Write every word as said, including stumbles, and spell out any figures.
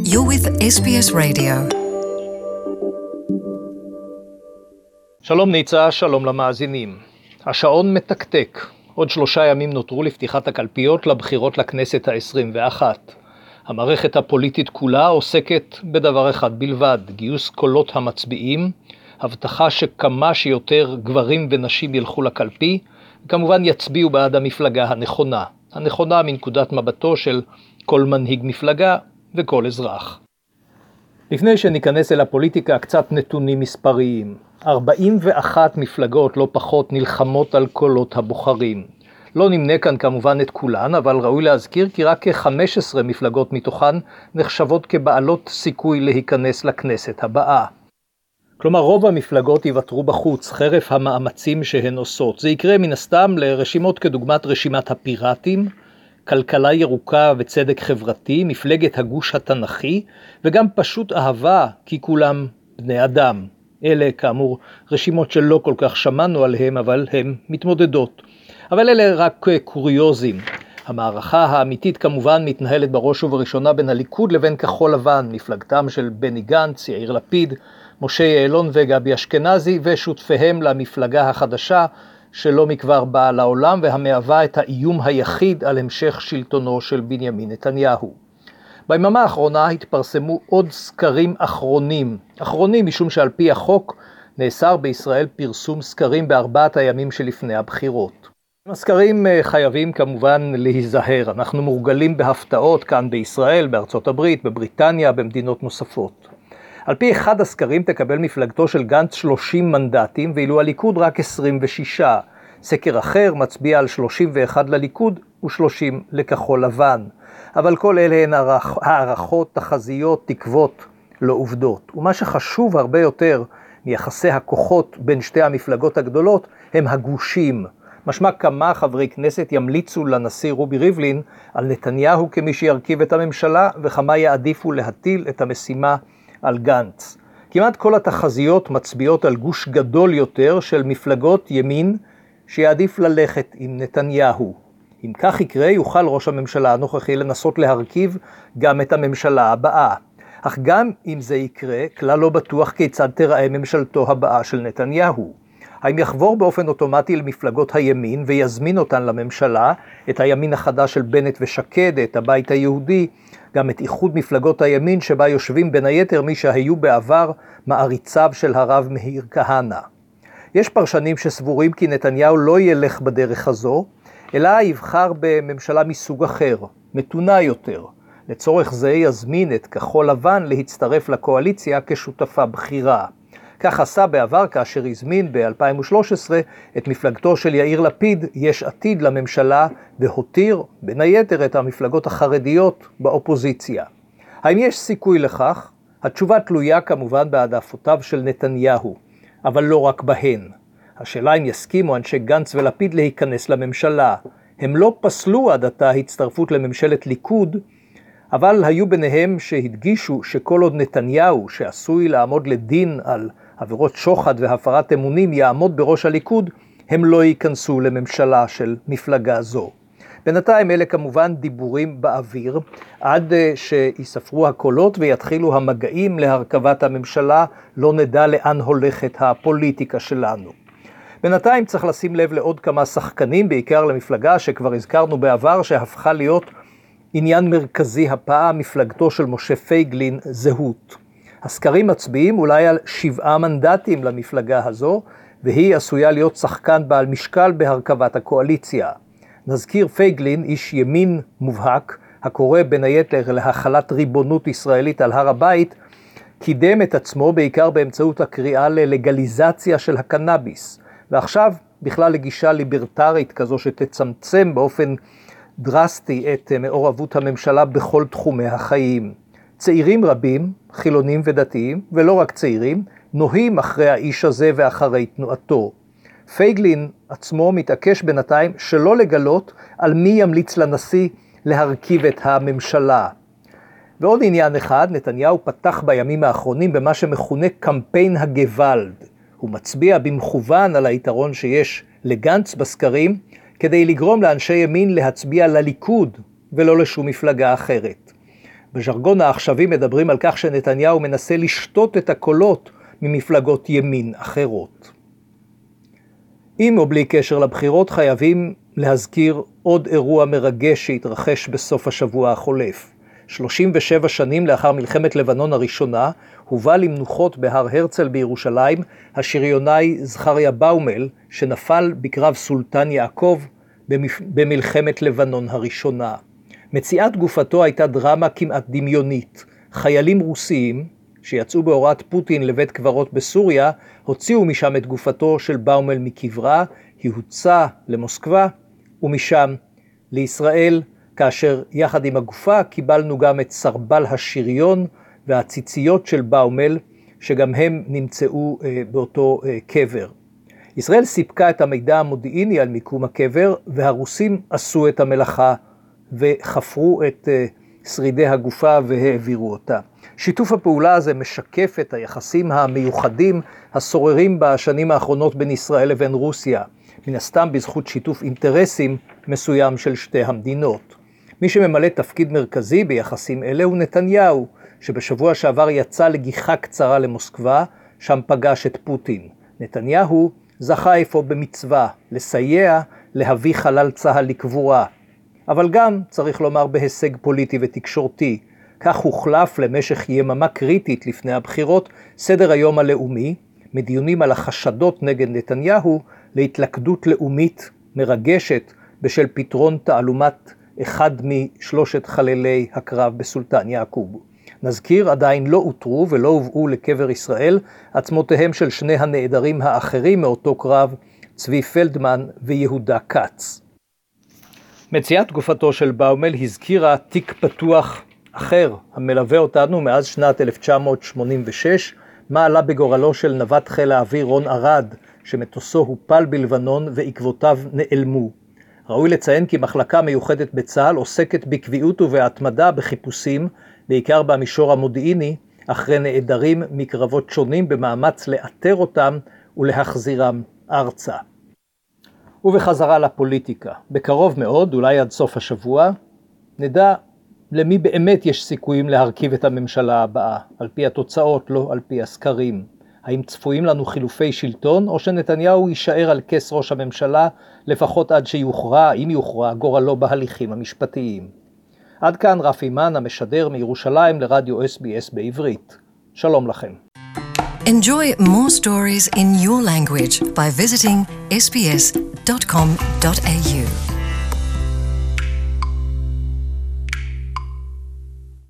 You're with אס בי אס Radio. שלום ניצה, שלום למאזינים. השעון מתקתק. עוד שלושה ימים נותרו לפתיחת הקלפיות לבחירות לכנסת ה-עשרים ואחת. המערכת הפוליטית כולה עוסקת בדבר אחד בלבד, גיוס קולות המצביעים, הבטחה שכמה שיותר גברים ונשים ילכו לקלפי, וכמובן יצביעו בעד המפלגה הנכונה. הנכונה מנקודת מבטו של כל מנהיג מפלגה וכל אזרח. לפני שניכנס אל הפוליטיקה, קצת נתונים מספריים. ארבעים ואחת מפלגות לא פחות נלחמות על קולות הבוחרים. לא נמנה כאן כמובן את כולן, אבל ראוי להזכיר כי רק כ-חמש עשרה מפלגות מתוכן נחשבות כבעלות סיכוי להיכנס לכנסת הבאה. כלומר, רוב המפלגות יוותרו בחוץ, חרף המאמצים שהן עושות. זה יקרה מן הסתם לרשימות כדוגמת רשימת הפיראטים, כלכלה ירוקה וצדק חברתי, מפלגת הגוש התנ"כי, וגם פשוט אהבה, כי כולם בני אדם. אלה כאמור רשימות שלא כל כך שמענו עליהם, אבל הן מתמודדות. אבל אלה רק קוריוזים. המערכה האמיתית כמובן מתנהלת בראש ובראשונה בין הליכוד לבין כחול לבן, מפלגתם של בני גנץ, יאיר לפיד, משה יעלון וגבי אשכנזי ושותפיהם למפלגה החדשה שלא מכבר באה לעולם והמהווה את האיום היחיד על המשך שלטונו של בנימין נתניהו. ביממה האחרונה התפרסמו עוד סקרים אחרונים, אחרונים משום שעל פי החוק נאסר בישראל פרסום סקרים בארבעת הימים שלפני הבחירות. הסקרים חייבים כמובן להיזהר, אנחנו מורגלים בהפתעות כאן בישראל, בארצות הברית, בבריטניה, במדינות נוספות. על פי אחד הסקרים תקבל מפלגתו של גנץ שלושים מנדטים, ואילו הליכוד רק עשרים ושישה. סקר אחר מצביע על שלושים ואחד לליכוד ו-שלושים לכחול לבן. אבל כל אלה הן הערכות, תחזיות, תקוות, לא עובדות. ומה שחשוב הרבה יותר מיחסי הכוחות בין שתי המפלגות הגדולות הם הגושים. משמע כמה חברי כנסת ימליצו לנשיא רובי ריבלין על נתניהו כמי שירכיב את הממשלה, וכמה יעדיפו להטיל את המשימה על גנץ. כמעט כל התחזיות מצביעות על גוש גדול יותר של מפלגות ימין שיעדיף ללכת עם נתניהו. אם כך יקרה, יוכל ראש הממשלה הנוכחי לנסות להרכיב גם את הממשלה הבאה. אך גם אם זה יקרה, כלל לא בטוח כיצד תראה ממשלתו הבאה של נתניהו. האם יחבור באופן אוטומטי למפלגות הימין ויזמין אותן לממשלה, את הימין החדש של בנט ושקד, את הבית היהודי, גם את איחוד מפלגות הימין שבה יושבים בין היתר מי שהיו בעבר מעריציו של הרב מאיר כהנא. יש פרשנים שסבורים כי נתניהו לא ילך בדרך הזו, אלא יבחר בממשלה מסוג אחר, מתונה יותר. לצורך זה יזמין את כחול לבן להצטרף לקואליציה כשותפה בחירה. כך עשה בעבר כאשר הזמין ב-אלפיים ושלוש עשרה את מפלגתו של יאיר לפיד יש עתיד לממשלה והותיר בין היתר את המפלגות החרדיות באופוזיציה. האם יש סיכוי לכך? התשובה תלויה כמובן בהעדפותיו של נתניהו, אבל לא רק בהן. השאלה אם יסכימו אנשי גנץ ולפיד להיכנס לממשלה. הם לא פסלו עד עתה הצטרפות לממשלת ליכוד, אבל היו ביניהם שהדגישו שכל עוד נתניהו שעשוי לעמוד לדין על עבירות שוחד והפרת אמונים יעמוד בראש הליכוד, הם לא ייכנסו לממשלה של מפלגה זו. בינתיים אלה כמובן דיבורים באוויר, עד שיספרו הקולות ויתחילו המגעים להרכבת הממשלה, לא נדע לאן הולכת הפוליטיקה שלנו. בינתיים צריך לשים לב לעוד כמה שחקנים, בעיקר למפלגה שכבר הזכרנו בעבר שהפכה להיות עניין מרכזי הפעם, מפלגתו של משה פייגלין, זהות. הסקרים מצביעים אולי על שבעה מנדטים למפלגה הזו, והיא עשויה להיות שחקן בעל משקל בהרכבת הקואליציה. נזכיר פייגלין, איש ימין מובהק, הקורא בין היתר להחלת ריבונות ישראלית על הר הבית, קידם את עצמו בעיקר באמצעות הקריאה ללגליזציה של הקנאביס, ועכשיו בכלל לגישה ליברטרית כזו שתצמצם באופן דרסטי את מעורבות הממשלה בכל תחומי החיים. צעירים רבים, חילונים ודתיים, ולא רק צעירים, נוהים אחרי האיש הזה ואחרי תנועתו. פייגלין עצמו מתעקש בינתיים שלא לגלות על מי ימליץ לנשיא להרכיב את הממשלה. ועוד עניין אחד, נתניהו פתח בימים האחרונים במה שמכונה קמפיין הגוואלד. הוא מצביע במכוון על היתרון שיש לגנץ בסקרים, כדי לגרום לאנשי ימין להצביע לליכוד ולא לשום מפלגה אחרת. בז'רגון העכשווי מדברים על כך שנתניהו מנסה לשתות את הקולות ממפלגות ימין אחרות. עם או בלי קשר לבחירות חייבים להזכיר עוד אירוע מרגש שהתרחש בסוף השבוע החולף. שלושים ושבע שנים לאחר מלחמת לבנון הראשונה, הובא למנוחות בהר הרצל בירושלים השריונאי זכריה באומל, שנפל בקרב סולטן יעקב במלחמת לבנון הראשונה. מציאת גופתו הייתה דרמה כמעט דמיונית. חיילים רוסיים, שיצאו בהוראת פוטין לבית קברות בסוריה, הוציאו משם את גופתו של באומל מקברה, היא הוצאה למוסקבה, ומשם לישראל, כאשר יחד עם הגופה קיבלנו גם את סרבל השריון והציציות של באומל, שגם הם נמצאו אה, באותו אה, קבר. ישראל סיפקה את המידע המודיעיני על מיקום הקבר, והרוסים עשו את המלאכה וחפרו את אה, שרידי הגופה והעבירו אותה. שיתוף הפעולה הזה משקף את היחסים המיוחדים השוררים בשנים האחרונות בין ישראל לבין רוסיה, מן הסתם בזכות שיתוף אינטרסים מסוים של שתי המדינות. מי שממלא תפקיד מרכזי ביחסים אלה הוא נתניהו, שבשבוע שעבר יצא לגיחה קצרה למוסקבה, שם פגש את פוטין. נתניהו זכה אפוא במצווה, לסייע להביא חלל צהל לקבורה. אבל גם, צריך לומר, בהישג פוליטי ותקשורתי. כך הוחלף למשך יממה קריטית לפני הבחירות סדר היום הלאומי, מדיונים על החשדות נגד נתניהו להתלכדות לאומית מרגשת בשל פתרון תעלומת אחד משלושת חללי הקרב בסולטן יעקוב. נזכיר, עדיין לא אותרו ולא הובאו לקבר ישראל עצמותיהם של שני הנעדרים האחרים מאותו קרב, צבי פלדמן ויהודה קץ. מציאת גופתו של באומל הזכירה תיק פתוח אחר המלווה אותנו מאז שנת אלף תשע מאות שמונים ושש, מה עלה בגורלו של נווט חיל האוויר רון ארד, שמטוסו הופל בלבנון ועקבותיו נעלמו. ראוי לציין כי מחלקה מיוחדת בצה"ל עוסקת בקביעות ובהתמדה בחיפושים, בעיקר במישור המודיעיני, אחרי נעדרים מקרבות שונים במאמץ לאתר אותם ולהחזירם ארצה. ובחזרה לפוליטיקה. בקרוב מאוד, אולי עד סוף השבוע, נדע למי באמת יש סיכויים להרכיב את הממשלה הבאה, על פי התוצאות, לא על פי הסקרים. האם צפויים לנו חילופי שלטון, או שנתניהו יישאר על כס ראש הממשלה, לפחות עד שיוכרע, אם יוכרע, גורלו בהליכים המשפטיים. עד כאן רפי מן, המשדר מירושלים לרדיו אס בי אס בעברית. שלום לכם. Enjoy more stories in your language by visiting s b s dot com dot a u.